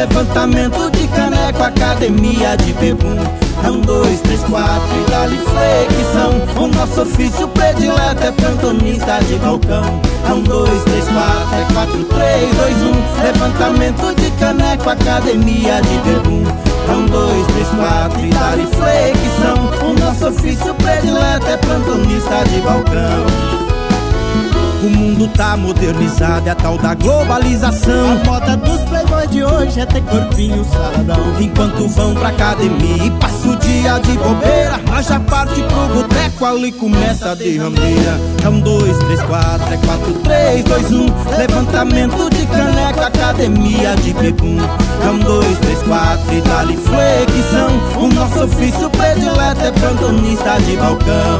levantamento de caneco, academia de bebum. É 1, 2, 3, 4 e dá-lhe flexão. O nosso ofício predileto é plantonista de balcão. É 1, 2, 3, 4, é 4, 3, 2, 1. Levantamento de caneco, academia de bebum. É 1, 2, 3, 4 e dá-lhe flexão. O nosso ofício predileto é plantonista de balcão. O mundo tá modernizado, é a tal da globalização. A moda dos playboys de hoje é ter corpinho saradão. Enquanto vão pra academia e passa o dia de bobeira, mas já parte pro boteco, ali começa a derrameira. É 1, 2, 3, 4, é 4, 3, 2, 1. Levantamento de caneco, academia de bebum. É 1, 2, 3, 4 e dá-lhe flexão. O nosso ofício predileto é plantonista de balcão.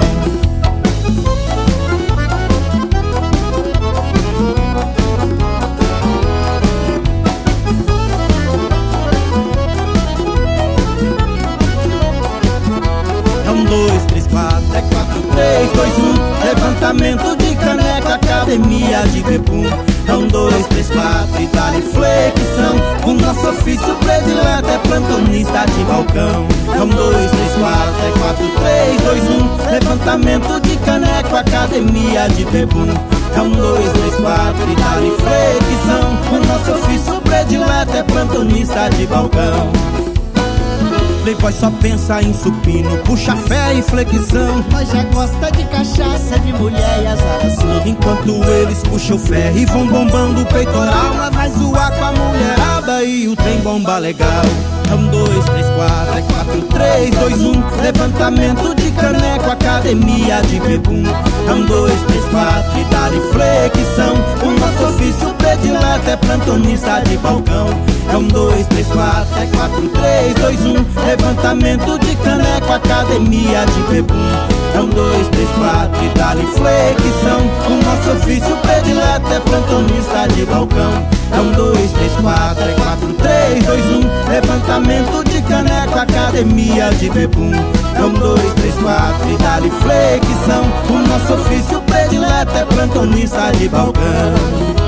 É 1, 2, 3, 4, é 4, 3, 2, 1. Levantamento de caneca, academia de bebum. É 1, 2, 3, 4 e dá-lhe flexão. O nosso ofício predileto é plantonista de balcão. É 1, 2, 3, 4, é 4, 3, 2, 1. Levantamento de caneco, academia de bebum. É 1, 2, 3, 4 e dá-lhe flexão. O nosso ofício predileto é plantonista de balcão. Playboy só pensa em supino, puxa fé e flexão. Mas já gosta de cachaça, de mulher e azaração. Enquanto eles puxam ferro e vão bombando o peitoral, nós vai zoar com a mulherada e o trem bomba legal. É 1, 2, 3, 4, é 4, 3, 2, 1. Levantamento de caneco, academia de bebum. É 1, 2, 3, 4 e dá-lhe flexão. O nosso ofício predileto é plantonista de balcão. É 1, 2, 3, 4, é 4, 3, 2, 1. Levantamento de caneco, academia de bebum. É 1, 2, 3, 4 e dá-lhe flexão. O nosso ofício predileto é plantonista de balcão. É 1, 2, 3, 4, é 4, 3, 2, 1. Levantamento de caneco, academia de bebum. É 1, 2, 3, 4 e dá-lhe flexão. O nosso ofício predileto é plantonista de balcão.